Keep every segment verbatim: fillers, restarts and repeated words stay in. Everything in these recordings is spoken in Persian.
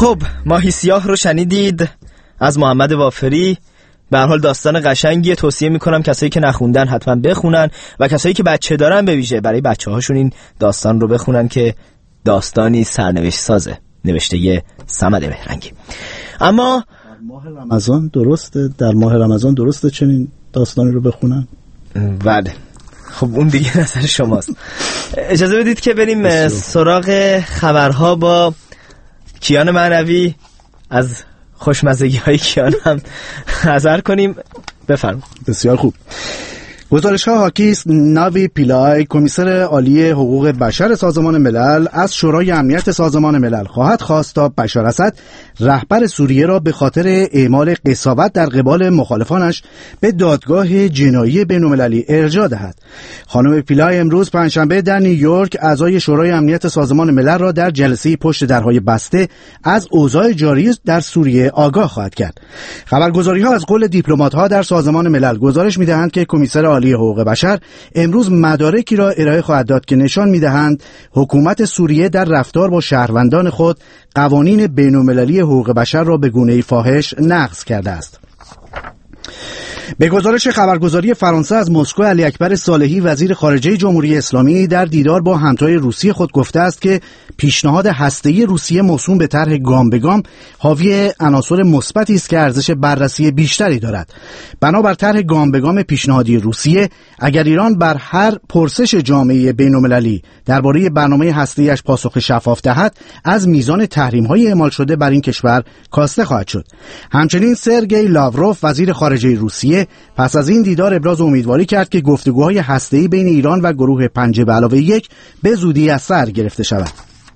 خب ماهی سیاه رو شنیدید از محمد وافری. به هر حال داستان قشنگیه، توصیه میکنم کسایی که نخوندن حتما بخونن و کسایی که بچه دارن به ویژه برای بچه هاشون این داستان رو بخونن که داستانی سرنوشت سازه، نوشته ی صمد مهرنگی. اما در ماه رمضان درسته در ماه رمضان درسته چنین داستانی رو بخونن؟ بله خب اون دیگه نظر شماست. اجازه بدید که بریم سراغ خبرها با کیان معنوی. از خوشمزگی های کیان هم نظر کنیم. بفرمایید. بسیار خوب. گزارش ها حاکی است ناوی پیلای، کمیسر عالی حقوق بشر سازمان ملل، از شورای امنیت سازمان ملل خواهد خواست تا بشار اسد رهبر سوریه را به خاطر اعمال قساوت در قبال مخالفانش به دادگاه جنایی بین‌المللی ارجاع دهد. خانم پیلای امروز پنجشنبه در نیویورک اعضای شورای امنیت سازمان ملل را در جلسه پشت درهای بسته از اوضاع جاری در سوریه آگاه خواهد کرد. خبرگزاری ها از قول دیپلمات ها در سازمان ملل گزارش می‌دهند که کمیسر عالی حقوق بشر امروز مدارکی را ارائه خواهد داد که نشان می‌دهند حکومت سوریه در رفتار با شهروندان خود قوانین بین‌المللی حقوق بشر را به گونه‌ای فاحش نقض کرده است. به گزارش خبرگزاری فرانسه از مسکو، علی اکبر صالحی وزیر خارجه جمهوری اسلامی در دیدار با همتای روسیه خود گفته است که پیشنهاد هسته‌ای روسیه موسوم به طرح گام به گام حاوی عناصر مثبتی است که ارزش بررسی بیشتری دارد. بنابر طرح گام به گام پیشنهادی روسیه، اگر ایران بر هر پرسش جامعه بین‌المللی درباره برنامه هسته‌ایش پاسخ شفاف دهد، از میزان تحریم‌های اعمال شده بر این کشور کاسته خواهد شد. همچنین سرگئی لاوروف وزیر خارجه روسیه پس از این دیدار ابراز امیدواری کرد که گفتگوهای هسته‌ای بین ایران و گروه پنج به علاوه یک به زودی از سر گرفته شود.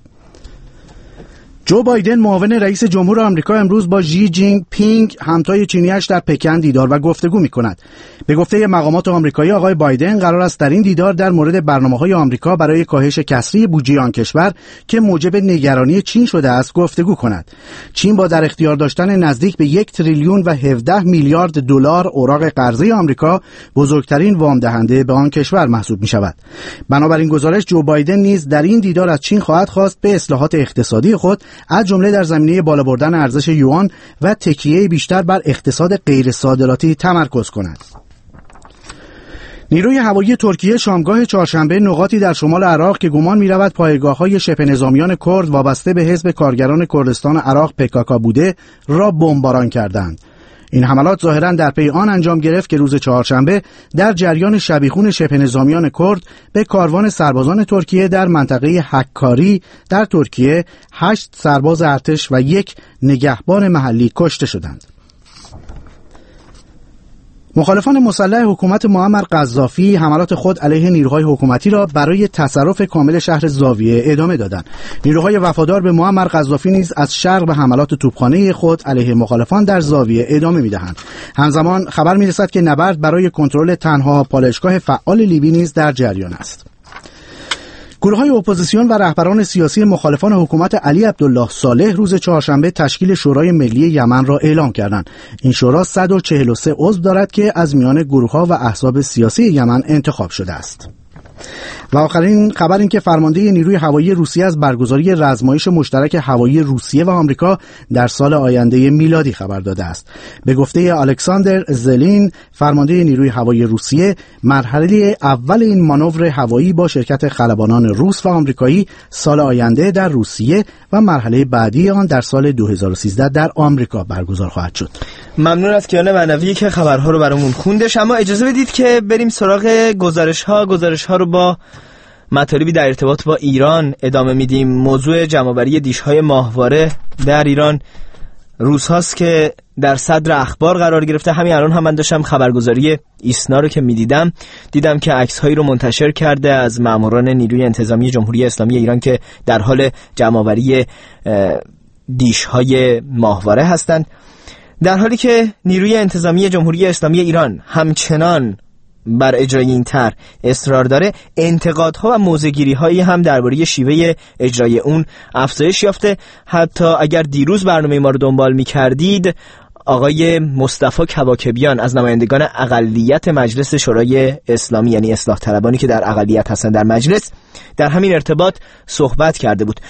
جو بایدن معاون رئیس جمهور آمریکا امروز با ژی جینگ پینگ همتای چینی‌اش در پکن دیدار و گفتگو می‌کند. به گفته مقامات آمریکایی آقای بایدن قرار است در این دیدار در مورد برنامه‌های آمریکا برای کاهش کسری بودجه آن کشور که موجب نگرانی چین شده است گفتگو کند. چین با در اختیار داشتن نزدیک به یک تریلیون و هفده میلیارد دلار اوراق قرضه آمریکا بزرگترین وام دهنده به آن کشور محسوب می‌شود. بنابراین گزارش جو بایدن نیز در این دیدار از چین خواهد خواست به اصلاحات اقتصادی خود از جمله در زمینه بالا بردن ارزش یوان و تکیه بیشتر بر اقتصاد غیر صادراتی تمرکز کند. نیروی هوایی ترکیه شامگاه چهارشنبه نقاطی در شمال عراق که گمان می‌رود پایگاه‌های شبه نظامیان کرد وابسته به حزب کارگران کردستان عراق پکاکا بوده را بمباران کردند. این حملات ظاهراً در پی آن انجام گرفت که روز چهارشنبه در جریان شبیخون شبه نظامیان کرد به کاروان سربازان ترکیه در منطقه حکاری در ترکیه هشت سرباز ارتش و یک نگهبان محلی کشته شدند. مخالفان مسلح حکومت معمر قذافی حملات خود علیه نیروهای حکومتی را برای تصرف کامل شهر زاویه ادامه دادند. نیروهای وفادار به معمر قذافی نیز از شرق به حملات توپخانه خود علیه مخالفان در زاویه ادامه می‌دهند. همزمان خبر می‌رسد که نبرد برای کنترل تنها پالایشگاه فعال لیبی نیز در جریان است. گروه‌های اپوزیسیون و رهبران سیاسی مخالفان حکومت علی عبدالله صالح روز چهارشنبه تشکیل شورای ملی یمن را اعلام کردند. این شورا صد و چهل و سه عضو دارد که از میان گروه‌ها و احزاب سیاسی یمن انتخاب شده است. و آخرین خبر این که فرمانده نیروی هوایی روسیه از برگزاری رزمایش مشترک هوایی روسیه و آمریکا در سال آینده میلادی خبر داده است. به گفته الکساندر زلین فرمانده نیروی هوایی روسیه، مرحله اول این مانور هوایی با شرکت خلبانان روس و آمریکایی سال آینده در روسیه و مرحله بعدی آن در سال دو هزار و سیزده در آمریکا برگزار خواهد شد. ممنون از کیان معنوی که خبرها رو برامون خوندش. اما اجازه بدید که بریم سراغ گزارش‌ها گزارش‌ها رو با مطالبی در ارتباط با ایران ادامه میدیم. موضوع جمع‌آوری دیش‌های ماهواره در ایران روزهاست که در صدر اخبار قرار گرفته. همین الان هم من داشتم خبرگزاری ایسنا رو که میدیدم دیدم که عکس‌هایی رو منتشر کرده از ماموران نیروی انتظامی جمهوری اسلامی ایران که در حال جمع‌آوری دیش‌های ماهواره هستند، در حالی که نیروی انتظامی جمهوری اسلامی ایران همچنان بر اجرای این طرح اصرار داره. انتقادها و موضع‌گیری‌هایی هم درباره شیوه اجرای اون افزایش یافته. حتی اگر دیروز برنامه ما رو دنبال می‌کردید، آقای مصطفی کواکبیان از نمایندگان اقلیت مجلس شورای اسلامی، یعنی اصلاح طلبانی که در اقلیت هستن در مجلس، در همین ارتباط صحبت کرده بود.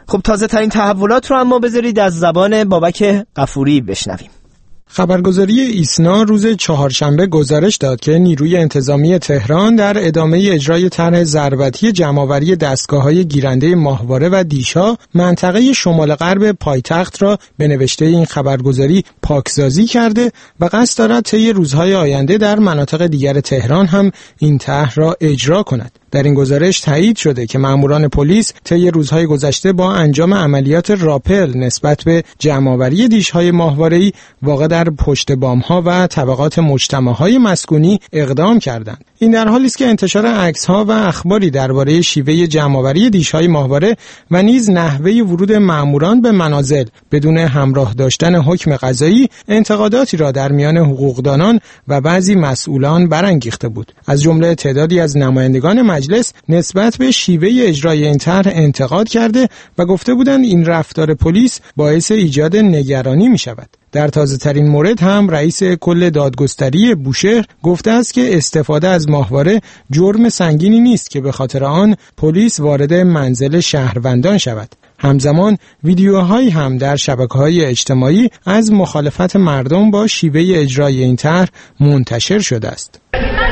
خب تازه ترین تحولات رو اما بذارید از زبان بابک غفوری بشنویم. خبرگزاری ایسنا روز چهارشنبه گزارش داد که نیروی انتظامی تهران در ادامه اجرای طرح ضربتی جمع‌آوری دستگاه‌های گیرنده ماهواره و دیش‌ها منطقه شمال غرب پایتخت را به نوشته این خبرگزاری پاکسازی کرده و قصد دارد طی روزهای آینده در مناطق دیگر تهران هم این طرح را اجرا کند. در این گزارش تایید شده که ماموران پلیس طی روزهای گذشته با انجام عملیات راپل نسبت به جمع‌آوری دیش‌های ماهواره‌ای واقع در پشت بام‌ها و طبقات مجتمع‌های مسکونی اقدام کردند. این در حالی است که انتشار عکس‌ها و اخباری درباره شیوه جمع‌آوری دیش‌های ماهواره و نیز نحوه ورود ماموران به منازل بدون همراه داشتن حکم قضایی انتقاداتی را در میان حقوقدانان و بعضی مسئولان برانگیخته بود. از جمله تعدادی از نمایندگان مجلس نسبت به شیوه اجرای این طرح انتقاد کرده و گفته بودند این رفتار پلیس باعث ایجاد نگرانی می شود. در تازه ترین مورد هم رئیس کل دادگستری بوشهر گفته است که استفاده از ماهواره جرم سنگینی نیست که به خاطر آن پلیس وارد منزل شهروندان شود. همزمان ویدیوهایی هم در شبکه‌های اجتماعی از مخالفت مردم با شیوه اجرای این طرح منتشر شده است.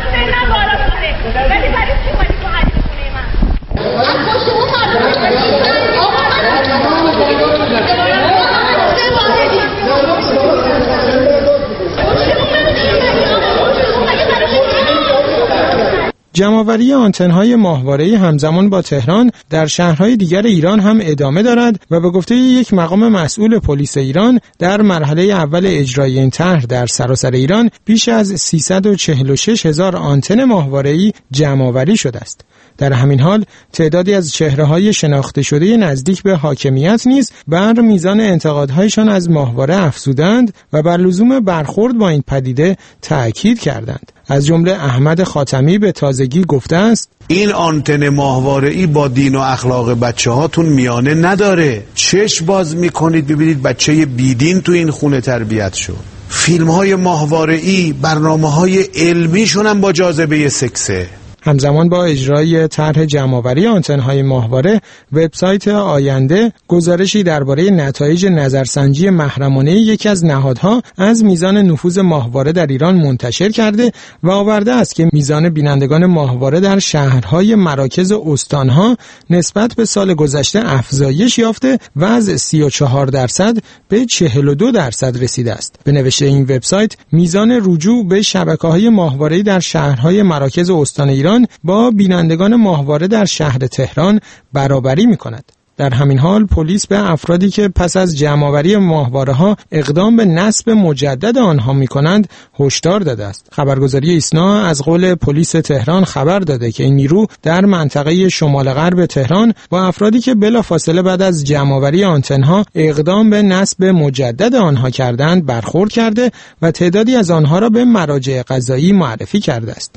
جمع‌آوری آنتن‌های ماهواره‌ای همزمان با تهران در شهرهای دیگر ایران هم ادامه دارد و به گفته یک مقام مسئول پلیس ایران در مرحله اول اجرای این طرح در سراسر ایران بیش از سیصد و چهل و شش هزار آنتن ماهواره‌ای جمع‌آوری شده است. در همین حال تعدادی از چهره‌های شناخته شده نزدیک به حاکمیت نیز بر میزان انتقادهایشان از ماهواره افزودند و بر لزوم برخورد با این پدیده تأکید کردند. از جمله احمد خاتمی به تازگی گفته است: این آنتن ماهواره‌ای با دین و اخلاق بچه هاتون میانه نداره. چشم باز میکنید ببینید بچه بیدین تو این خونه تربیت شد. فیلم های ماهواره‌ای برنامه های علمیشون هم با جاذبه سکسه. همزمان با اجرای طرح جمع‌آوری آنتن‌های ماهواره، وبسایت آینده گزارشی درباره نتایج نظرسنجی محرمانه یکی از نهادها از میزان نفوذ ماهواره در ایران منتشر کرده و آورده است که میزان بینندگان ماهواره در شهرهای مراکز استانها نسبت به سال گذشته افزایش یافته و از سی و چهار درصد به چهل و دو درصد رسیده است. به نوشته این وبسایت، میزان رجوع به شبکه‌های ماهواره‌ای در شهرهای مراکز استان ایران با بینندگان ماهواره در شهر تهران برابری می‌کند. در همین حال پلیس به افرادی که پس از جمع‌آوری ماهواره‌ها اقدام به نصب مجدد آنها می‌کنند هشدار داده است. خبرگزاری ایسنا از قول پلیس تهران خبر داده که این نیرو در منطقه شمال غرب تهران با افرادی که بلافاصله بعد از جمع‌آوری آنتن‌ها اقدام به نصب مجدد آنها کردند برخورد کرده و تعدادی از آنها را به مراجع قضایی معرفی کرده است.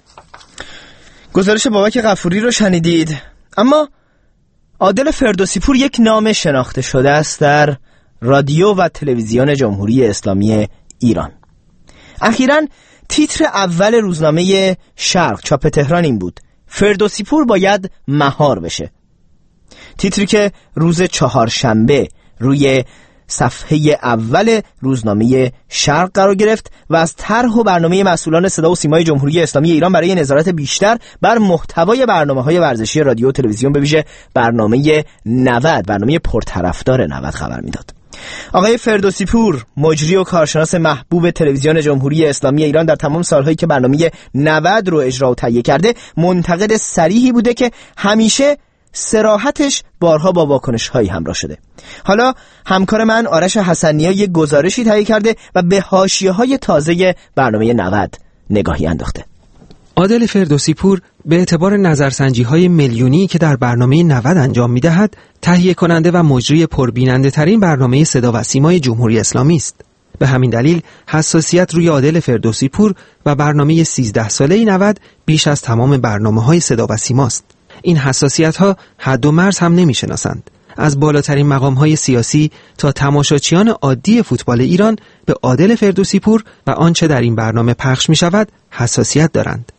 گزارش بابک غفوری رو شنیدید. اما عادل فردوسی پور یک نام شناخته شده است در رادیو و تلویزیون جمهوری اسلامی ایران. اخیراً تیتر اول روزنامه شرق چاپ تهران این بود: فردوسی پور باید مهار بشه. تیتری که روز چهارشنبه روی صفحه اول روزنامه شرق قرار گرفت و از طرح و برنامه مسئولان صدا و سیمای جمهوری اسلامی ایران برای نظارت بیشتر بر محتوای برنامه‌های ورزشی رادیو و تلویزیون به ویژه برنامه نود، برنامه پرطرفدار نود خبر میداد. آقای فردوسی پور، مجری و کارشناس محبوب تلویزیون جمهوری اسلامی ایران، در تمام سالهایی که برنامه نود رو اجرا و تهیه کرده منتقد صریحی بوده که همیشه صراحتش بارها با واکنش‌هایی همراه شده. حالا همکار من آرش حسنی‌ها یک گزارشی تهیه کرده و به حاشیه‌های تازه برنامه نود نگاهی انداخته. عادل فردوسی پور به اعتبار نظرسنجی‌های میلیونی که در برنامه نود انجام می‌دهد، تهیه کننده و مجری پربیننده ترین برنامه صدا و سیمای جمهوری اسلامی است. به همین دلیل حساسیت روی عادل فردوسی پور و برنامه سیزده ساله نود بیش از تمام برنامه‌های صدا و سیماست. این حساسیت‌ها حد و مرز هم نمی‌شناسند. از بالاترین مقام‌های سیاسی تا تماشاچیان عادی فوتبال ایران به عادل فردوسی پور و آنچه در این برنامه پخش می‌شود حساسیت دارند.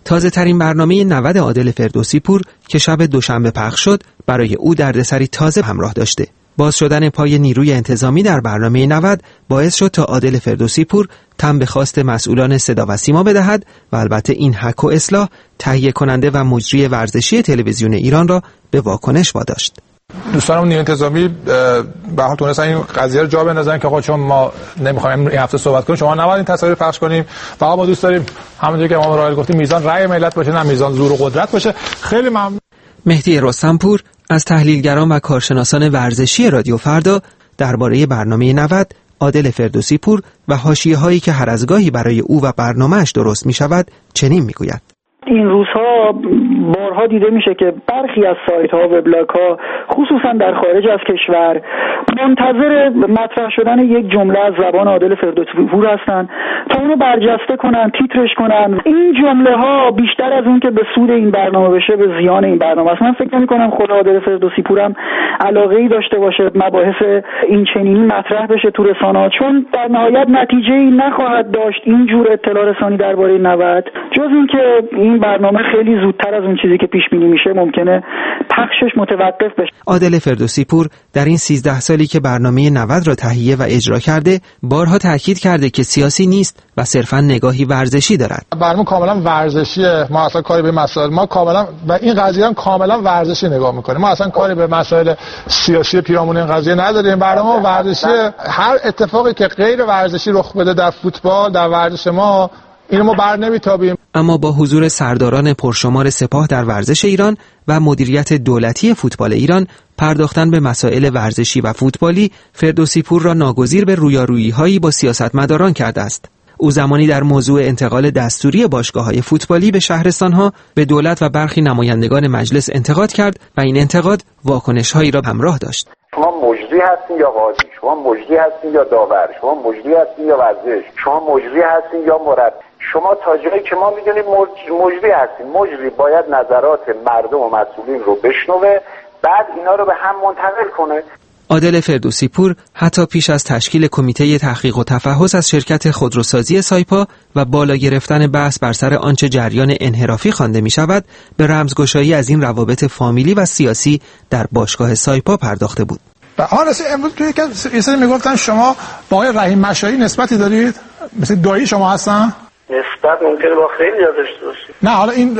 تازه ترین برنامه نود عادل فردوسی پور که شب دوشنبه پخش شد برای او دردسری تازه همراه داشته. باز شدن پای نیروی انتظامی در برنامه نود باعث شد تا عادل فردوسی پور تن به خواست مسئولان صدا و سیما بدهد و البته این حک و اصلاح تهیه کننده و مجری ورزشی تلویزیون ایران را به واکنش واداشت. دوستانم نیروی انتظامی به حال تونستن این قضیه رو جا بندازن که آقا چون ما نمیخوایم این هفته صحبت کنیم شما نباید این تصاویر پخش کنیم، فقط ما دوست داریم همونجوری که ما رایل گفتیم میزان رأی ملت باشه نه میزان زور و قدرت باشه. خیلی ممنون. مهدی رستمپور از تحلیلگران و کارشناسان ورزشی رادیو فردا درباره برنامه نود عادل فردوسی پور و حاشیه‌هایی که هر از گاهی برای او و برنامه‌اش درست می‌شود چنین می‌گوید. این روزها بارها دیده میشه که برخی از سایت‌ها و وبلاگ‌ها خصوصا در خارج از کشور منتظر مطرح شدن یک جمله از زبان عادل فردوسی پور هستن تا اونو برجسته کنن، تیترش کنن. این جمله‌ها بیشتر از اون که به سود این برنامه بشه به زیان این برنامه است. من فکر نمی‌کنم خود عادل فردوسی پورم علاقه‌ای داشته باشه مباحث این چنینی مطرح بشه تو رسانه‌ها، چون در نهایت نتیجه‌ای نخواهد داشت این جور اطلاع رسانی درباره نود جز اینکه این برنامه خیلی زودتر از اون چیزی که پیش بینی میشه ممکنه پخشش متوقف بشه. عادل فردوسی پور در این سیزده سالی که برنامه نود را تهیه و اجرا کرده بارها تاکید کرده که سیاسی نیست و صرفا نگاهی ورزشی دارد. برنامه کاملا ورزشیه، ما اصلا کاری به مسائل ما کاملا و این قضیه هم کاملا ورزشی نگاه میکنیم. ما اصلا کاری به مسائل سیاسی پیرامون این قضیه نداریم. برنامه ورزشیه. هر اتفاقی که غیر ورزشی رخ بده در فوتبال در ورزش ما اینو ما بر نمیتابیم. اما با حضور سرداران پرشمار سپاه در ورزش ایران و مدیریت دولتی فوتبال ایران پرداختن به مسائل ورزشی و فوتبالی فردوسی پور را ناگزیر به رویارویی‌هایی با سیاستمداران کرده است. او زمانی در موضوع انتقال دستوری باشگاه‌های فوتبالی به شهرستان‌ها به دولت و برخی نمایندگان مجلس انتقاد کرد و این انتقاد واکنش‌هایی را همراه داشت. شما مجری هستین یا قاضی، شما مجری هستین یا داور، شما مجری هستین یا ورزش، شما مجری هستین یا مربی. شما تا جایی که ما میدونیم مجری هستین. مجری باید نظرات مردم و مسئولین رو بشنوه بعد اینا رو به هم منتقل کنه. عادل فردوسی پور حتی پیش از تشکیل کمیته تحقیق و تفحص از شرکت خودروسازی سایپا و بالا گرفتن بحث بر سر آنچه جریان انحرافی خوانده می شود به رمزگشایی از این روابط فامیلی و سیاسی در باشگاه سایپا پرداخته بود. و آن رسید امروز توی یه سری میگفتن شما با آقای رحیم مشایی نسبتی دارید؟ مثل دایی شما هستن؟ نسبت ممکنه با خیلی داشته باشید. نه حالا این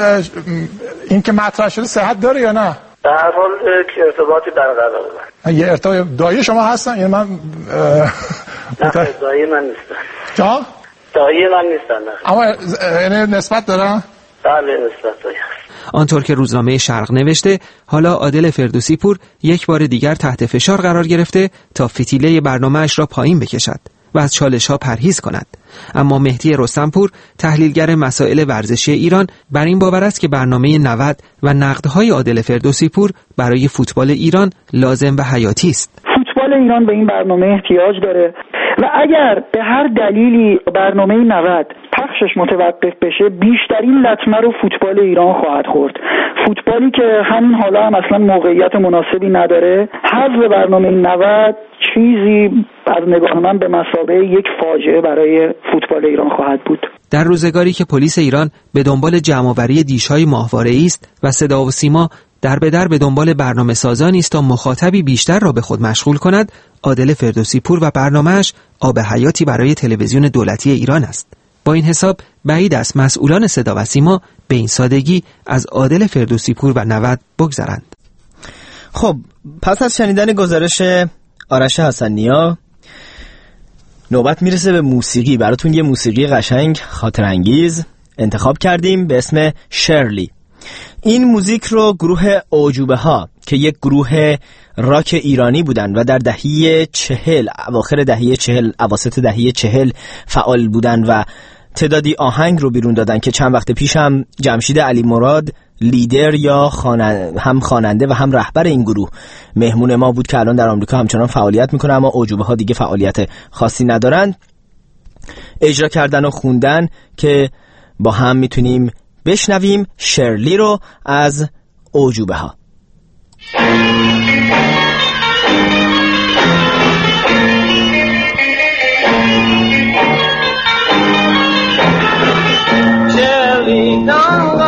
این که مطرح شده صحت داره یا نه؟ در هر حال که ارتباطی برقراره. یه ارتباط دایی شما هستن؟ یعنی من نه دایی من نیستم. جا؟ دایی من نیستن. اما یعنی نسبت دارن؟ بله نسبت دایی. آنطور که روزنامه شرق نوشته حالا عادل فردوسی پور یک بار دیگر تحت فشار قرار گرفته تا فتیله برنامه‌اش را پایین بکشد و از چالش‌ها پرهیز کند. اما مهدی رستمپور تحلیلگر مسائل ورزشی ایران بر این باور است که برنامه نود و نقدهای عادل فردوسی پور برای فوتبال ایران لازم و حیاتی است. فوتبال ایران به این برنامه احتیاج داره و اگر به هر دلیلی برنامه نود پخشش متوقف بشه بیشترین لطمه رو فوتبال ایران خواهد خورد. فوتبالی که همین حالا هم اصلا موقعیت مناسبی نداره. حذف برنامه نود چیزی از نگاه من به مثابه یک فاجعه برای فوتبال ایران خواهد بود. در روزگاری که پلیس ایران به دنبال جمع‌آوری دیش‌های ماهواره‌ای است و صدا و سیما در به در به دنبال برنامه سازانی است تا مخاطبی بیشتر را به خود مشغول کند، عادل فردوسی پور و برنامه‌اش آب حیاتی برای تلویزیون دولتی ایران است. با این حساب بعید است مسئولان صدا و سیما به این سادگی از عادل فردوسی پور و نود بگذرند. خب پس از شنیدن گزارش آرش حسن‌نیا نوبت میرسه به موسیقی. براتون یه موسیقی قشنگ خاطر انگیز انتخاب کردیم به اسم شرلی. این موزیک رو گروه اعجوبه ها که یک گروه راک ایرانی بودن و در دهه چهل اواخر دهه چهل اواسط دهه چهل فعال بودن و تعدادی آهنگ رو بیرون دادن که چند وقت پیش هم جمشید علی مراد لیدر یا خواننده هم خواننده و هم رهبر این گروه مهمون ما بود که الان در آمریکا همچنان فعالیت میکنه اما اعجوبه ها دیگه فعالیت خاصی ندارن. اجرا کردن و خوندن که با هم میتونیم بشنویم شرلی رو از اعجوبه ها. Shirley, don't go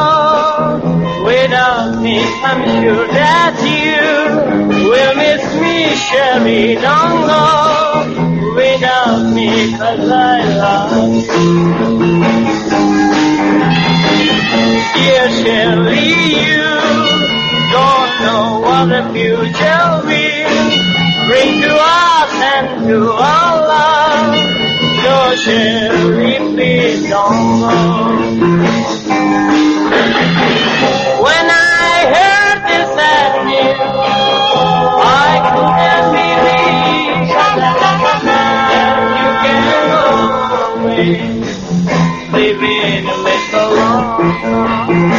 me, I'm sure that you will miss me, Sherry. Don't go without me, 'cause I love you. Dear Sherry, you don't know what the future will bring to us and to our love. So Sherry, please don't go. When I heard this sad news, I couldn't believe that you can go away, leaving me so long.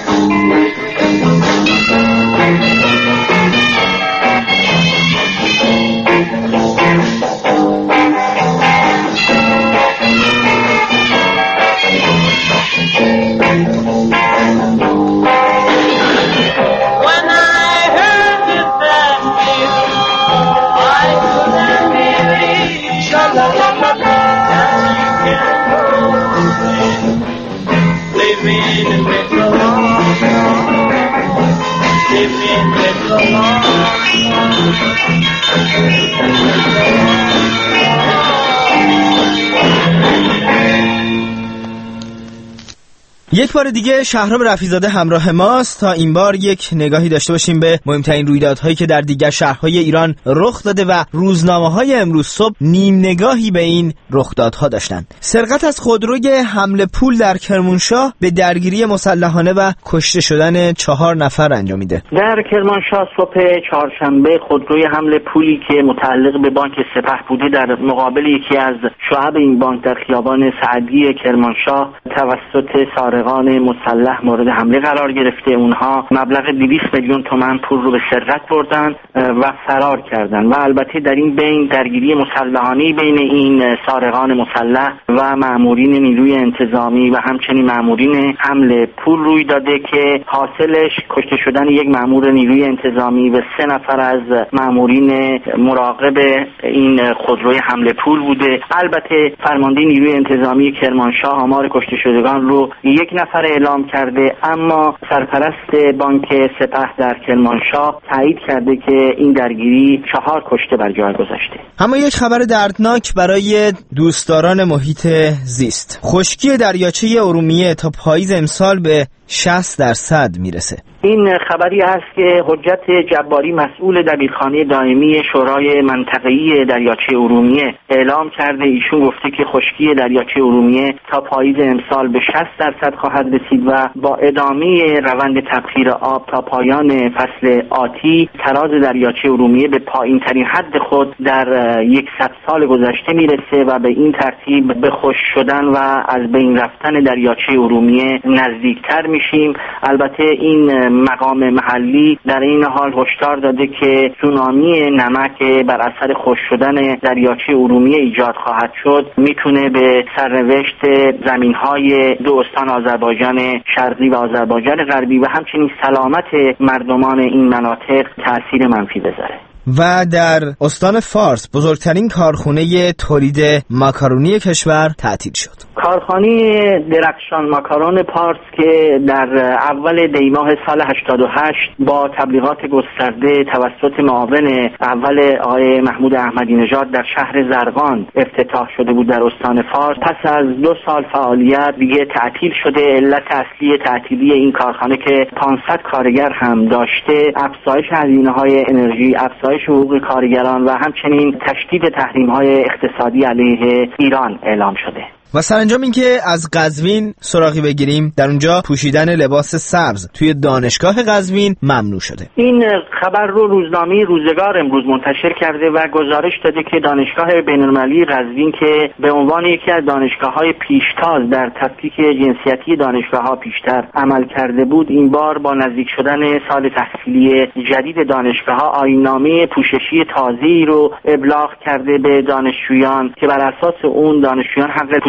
یک بار دیگه شهرام رفیع‌زاده همراه ماست تا این بار یک نگاهی داشته باشیم به مهمترین رویدادهایی که در دیگر شهرهای ایران رخ داده و روزنامه‌های امروز صبح نیم نگاهی به این رخدادها داشتند. سرقت از خودروی حمل پول در کرمانشاه به درگیری مسلحانه و کشته شدن چهار نفر انجامیده. در کرمانشاه صبح چهارشنبه خودروی حمل پولی که متعلق به بانک سپه بوده در مقابل یکی از شعب این بانک در خیابان سعدی کرمانشاه توسط سارقان مسلح مورد حمله قرار گرفته. اونها مبلغ دویست میلیون تومان پول رو به سرقت بردن و فرار کردن و البته در این بین درگیری مسلحانه بین این سارقان مسلح و مامورین نیروی انتظامی و همچنین مامورین حمل پول روی داده که حاصلش کشته شدن یک مامور نیروی انتظامی و سه نفر از مامورین مراقب این خودروی حمل پول بوده. البته فرمانده نیروی انتظامی کرمانشاه آمار کشته شدگان رو یک نفر اعلام کرده، اما سرپرست بانک سپه در کرمانشاه تایید کرده که این درگیری چهار کشته بر جای گذاشته. اما یک خبر دردناک برای دوستداران محیط زیست. خشکی دریاچه ارومیه تا پاییز امسال به شصت درصد میرسه. این خبری است که حجت جباری مسئول دبیرخانه دائمی شورای منطقه‌ای دریاچه ارومیه اعلام کرده. ایشون گفته که خشکی دریاچه ارومیه تا پاییز امسال به شصت درصد خواهد رسید و با ادامه روند تبخیر آب تا پایان فصل آتی تراز دریاچه ارومیه به پایین ترین حد خود در صد سال گذشته میرسه و به این ترتیب به خشک شدن و از بین رفتن دریاچه ارومیه نزدیکتر میشیم. البته این مقام محلی در این حال هشدار داده که تسونامی نمک بر اثر خشک شدن دریاچه ارومیه ایجاد خواهد شد میتونه به سرنوشت زمینهای دو استان آذربایجان شرقی و آذربایجان غربی و همچنین سلامت مردمان این مناطق تأثیر منفی بذاره. و در استان فارس بزرگترین کارخانه تولید ماکارونی کشور تعطیل شد. کارخانه درخشان ماکارون پارس که در اول دیماه سال هشتاد و هشت با تبلیغات گسترده توسط معاون اول آقای محمود احمدی نژاد در شهر زرقان افتتاح شده بود در استان فارس، پس از دو سال فعالیت دیگه تعطیل شده. علت اصلی تعطیلی این کارخانه که پانصد کارگر هم داشته افزایش هزینه‌های انرژی، افزایش حقوق کارگران و همچنین تشدید تحریم‌های اقتصادی علیه ایران اعلام شده. و سرانجام این که از قزوین سراغی بگیریم، در اونجا پوشیدن لباس سبز توی دانشگاه قزوین ممنوع شده. این خبر رو روزنامه روزگار امروز منتشر کرده و گزارش داده که دانشگاه بین‌المللی قزوین که به عنوان یکی از دانشگاه‌های پیشتاز در تفکیک جنسیتی دانشگاه‌ها پیشتر عمل کرده بود، این بار با نزدیک شدن سال تحصیلی جدید دانشگاه‌ها آیین‌نامه پوششی تازه‌ای رو ابلاغ کرده به دانشجویان که بر اساس اون دانشجویان حق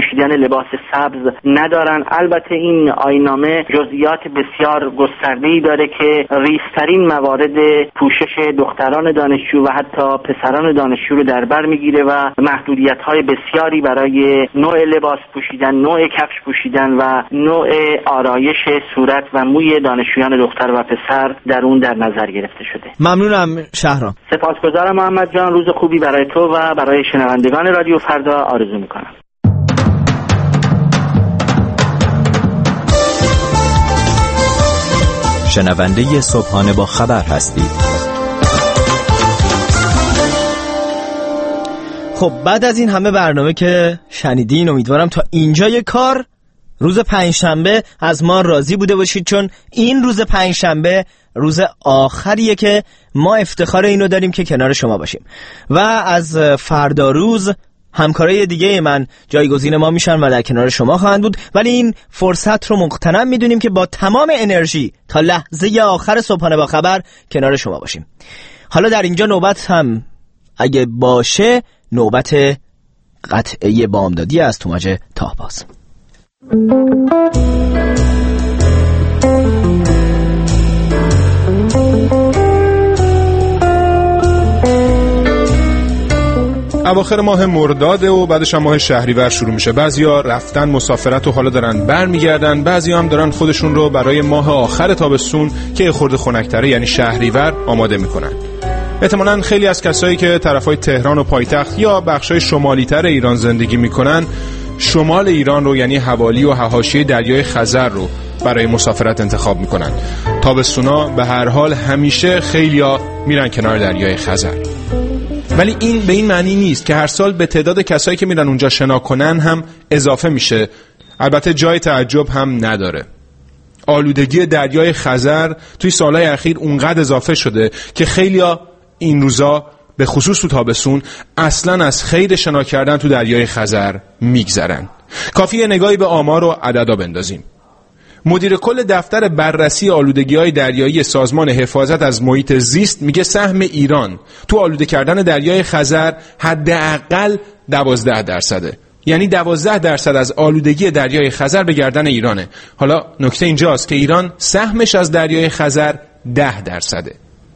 پوشیدن لباس سبز ندارن. البته این آیین‌نامه جزئیات بسیار گسترده‌ای داره که ریزترین موارد پوشش دختران دانشجو و حتی پسران دانشجو رو در بر میگیره و محدودیت‌های بسیاری برای نوع لباس پوشیدن، نوع کفش پوشیدن و نوع آرایش صورت و موی دانشجویان دختر و پسر در اون در نظر گرفته شده. ممنونم شهرام. سپاسگزارم محمد جان. روز خوبی برای تو و برای شنوندگان رادیو فردا آرزو میکنم. شنونده صبحانه با خبر هستید. خب بعد از این همه برنامه که شنیدین امیدوارم تا اینجای کار روز پنجشنبه از ما راضی بوده باشید، چون این روز پنجشنبه روز آخریه که ما افتخار اینو داریم که کنار شما باشیم و از فردا روز همکارای دیگه من جایگزین ما میشن و در کنار شما خواهند بود، ولی این فرصت رو مغتنم میدونیم که با تمام انرژی تا لحظه آخر صبحانه با خبر کنار شما باشیم. حالا در اینجا نوبت هم اگه باشه نوبت قطعه بامدادی از توماج تاهباز. اواخر ماه مرداد و بعدش هم ماه شهریور شروع میشه. بعضیا رفتن مسافرت و حالا دارن برمیگردن، بعضیا هم دارن خودشون رو برای ماه آخر تابستون که خورده خنک‌تره یعنی شهریور آماده میکنن. احتمالاً خیلی از کسایی که طرفای تهران و پایتخت یا بخشای شمالی‌تر ایران زندگی میکنن شمال ایران رو یعنی حوالی و حواشی دریای خزر رو برای مسافرت انتخاب میکنن. تابستونا به هر حال همیشه خیلیا میرن کنار دریای خزر، ولی این به این معنی نیست که هر سال به تعداد کسایی که میرن اونجا شنا کنن هم اضافه میشه. البته جای تعجب هم نداره. آلودگی دریای خزر توی سالهای اخیر اونقدر اضافه شده که خیلیا این روزا به خصوص تو تابستون اصلا از خیر شنا کردن تو دریای خزر میگذرن. کافیه نگاهی به آمار و عددا بندازیم. مدیر کل دفتر بررسی آلودگی‌های دریایی سازمان حفاظت از محیط زیست میگه سهم ایران تو آلوده کردن دریای خزر حداقل دوازده درصده. یعنی دوازده درصد از آلودگی دریای خزر به گردن ایرانه. حالا نکته اینجاست که ایران سهمش از دریای خزر ده درصده.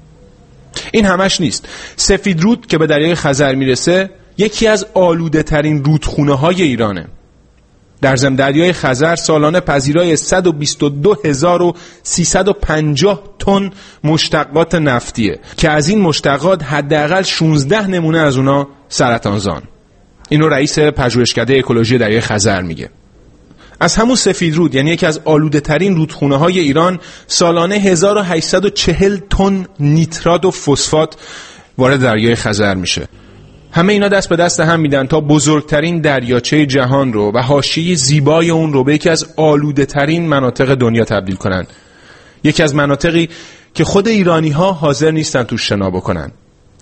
این همش نیست. سفید رود که به دریای خزر میرسه یکی از آلوده ترین رودخونه های ایرانه. در ضمن دریای خزر سالانه پذیرای صد و بیست و دو هزار و سیصد و پنجاه تن مشتقات نفتیه که از این مشتقات حداقل شانزده نمونه از اونا سرطانزان. اینو رئیس پژوهشکده اکولوژی دریای خزر میگه. از همون سفید رود یعنی یکی از آلوده ترین رودخونه های ایران سالانه هزار و هشتصد و چهل تن نیترات و فسفات وارد دریای خزر میشه. همه اینا دست به دست هم میدن تا بزرگترین دریاچه جهان رو و حاشیه زیبای اون رو به یکی از آلوده ترین مناطق دنیا تبدیل کنن. یکی از مناطقی که خود ایرانی ها حاضر نیستن توش شنا بکنن.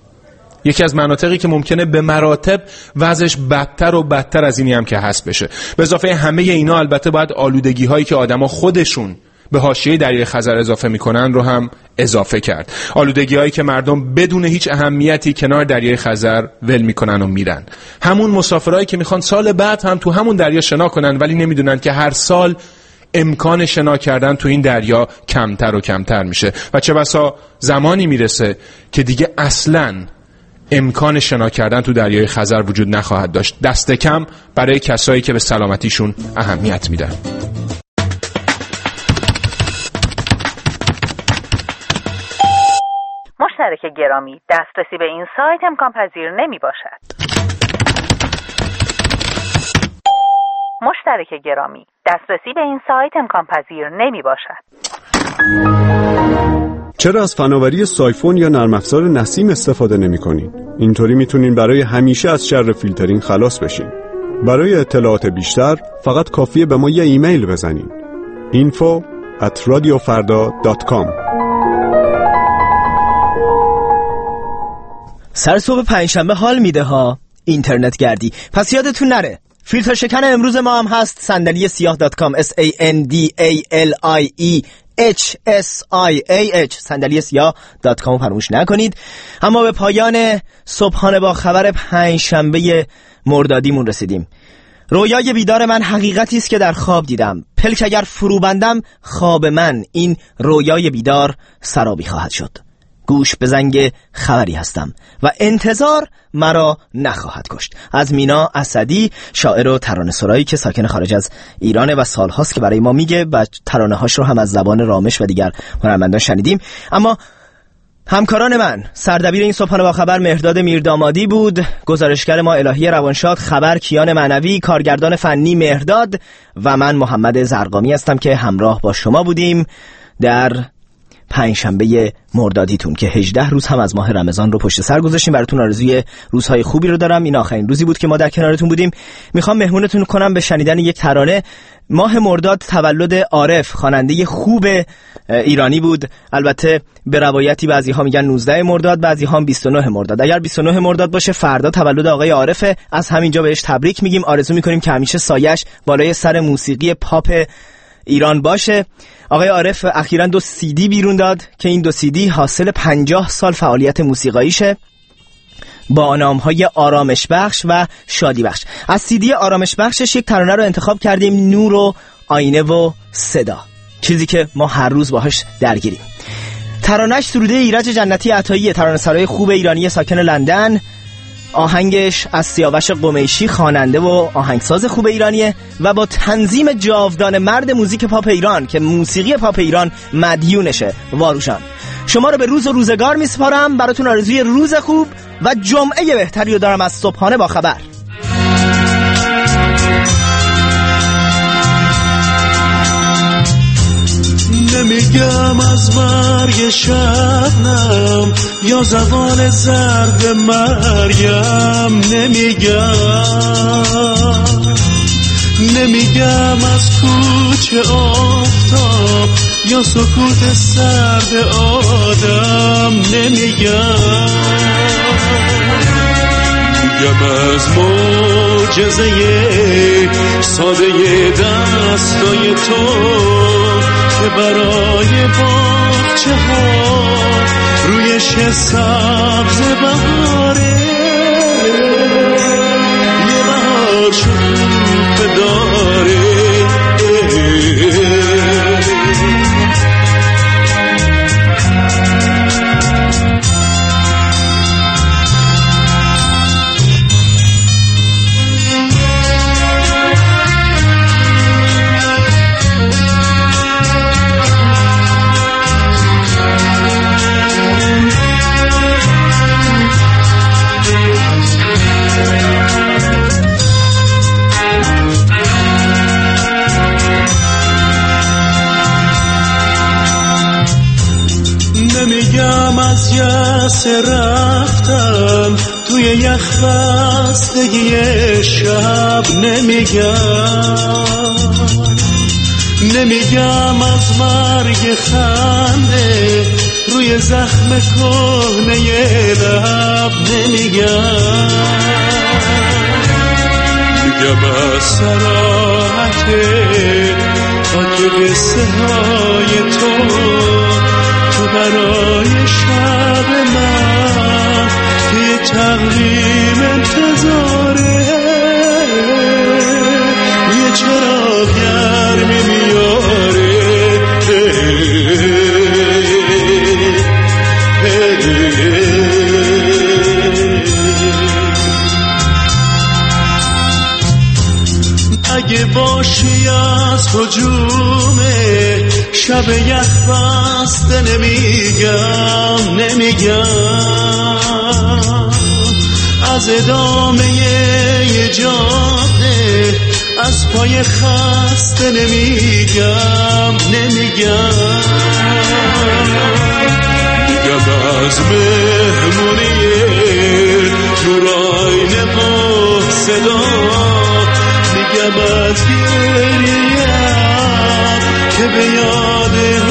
یکی از مناطقی که ممکنه به مراتب وضعش بدتر و بدتر از اینی هم که هست بشه. به اضافه همه اینا البته باید آلودگی هایی که آدما خودشون به حاشیه دریای خزر اضافه میکنن رو هم اضافه کرد. آلودگی هایی که مردم بدون هیچ اهمیتی کنار دریای خزر ول میکنن و میرن. همون مسافرایی که میخوان سال بعد هم تو همون دریا شنا کنن ولی نمیدونن که هر سال امکان شنا کردن تو این دریا کمتر و کمتر میشه و چه بسا زمانی میرسه که دیگه اصلاً امکان شنا کردن تو دریای خزر وجود نخواهد داشت. دست کم برای کسایی که به سلامتیشون اهمیت میدن. مشترک گرامی، دسترسی به این سایت امکان پذیر نمی باشد. مشترک گرامی، دسترسی به این سایت امکان پذیر نمی باشد. چرا از فناوری سایفون یا نرم افزار نسیم استفاده نمی‌کنین؟ اینطوری میتونین برای همیشه از شر فیلترینگ خلاص بشین. برای اطلاعات بیشتر فقط کافیه به ما یه ایمیل بزنین. info at radiofarda dot com. سر صبح پنجشنبه حال میده ها اینترنت گردی. پس یادتون نره فیلتر شکن امروز ما هم هست صندلی سیاه دات کام اس ای ان دی ای ال آی ای اچ اس آی ای اچ صندلی سیاه دات کام فراموش نکنید. اما به پایان صبحانه با خبر پنجشنبه مردادیمون رسیدیم. رویای بیدار من حقیقتی است که در خواب دیدم. پلک اگر فرو بندم خواب من، این رویای بیدار سرابی خواهد شد. گوش به زنگ خبری هستم و انتظار مرا نخواهد کشت. از مینا اسدی، شاعر و ترانه‌سرایی که ساکن خارج از ایرانه و سالهاست که برای ما میگه و ترانه‌هاش رو هم از زبان رامش و دیگر هنرمندان شنیدیم. اما همکاران من، سردبیر این صبحانه با خبر مهرداد میردامادی بود، گزارشگر ما الهی روانشاد، خبر کیان معنوی، کارگردان فنی مهرداد و من محمد زرقامی هستم که همراه با شما بودیم در پنجشنبه مردادیتون که هجده روز هم از ماه رمضان رو پشت سر گذاشتیم. براتون آرزوی روزهای خوبی رو دارم. این آخرین روزی بود که ما در کنارتون بودیم. میخوام مهمونتون کنم به شنیدن یک ترانه. ماه مرداد تولد عارف، خواننده خوب ایرانی بود. البته به روایتی بعضی ها میگن نوزده مرداد، بعضی ها بیست و نه مرداد. اگر بیست و نه مرداد باشه فردا تولد آقای عارفه. از همینجا بهش تبریک میگیم. آرزو میکنیم که همیشه سایش بالای سر موسیقی پاپ ایران باشه. آقای عارف اخیراً دو سی دی بیرون داد که این دو سی دی حاصل پنجاه سال فعالیت موسیقاییشه با نام‌های آرامش بخش و شادی بخش. از سی دی آرامش بخشش یک ترانه رو انتخاب کردیم، نور و آینه و صدا، چیزی که ما هر روز باهاش درگیریم. ترانه‌اش سروده ایرج جنتی عطایی، ترانه‌سرای خوب ایرانی ساکن لندن. آهنگش از سیاوش قمیشی، خواننده و آهنگساز خوب ایرانیه و با تنظیم جاودان مرد موزیک پاپ ایران که موسیقی پاپ ایران مدیونشه، واروشان. شما رو به روز و روزگار میسپارم. براتون آرزوی روز خوب و جمعه بهتری رو دارم از صبحانه با خبر. نمیگم از مرگ شبنم یا زبان زرد مریم، نمیگم نمیگم از کوچه آفتاب یا سکوت سرد آدم، نمیگم میگم از معجزه ساده دستای تو که برای باغچه ها روی شه سبز بهاره یه بهار شکوفه داره. از یأس رفتن توی یخ بستگی شب، نمیگم نمیگم از مرگ خنده روی زخم کهنه لب، نمیگم میگم از صراحت خاک قصه های تو تو برای شب من که یه تقویم انتظاره یه چراغ گرمی میاره. اگه باشی از هجومه شب یخ بسته، نمیگم نمیگم از ادامه یه جاده از پای خسته، نمیگم نمیگم میگم از مهمونی نور آینه با صدا، میگم از گریه که به یاد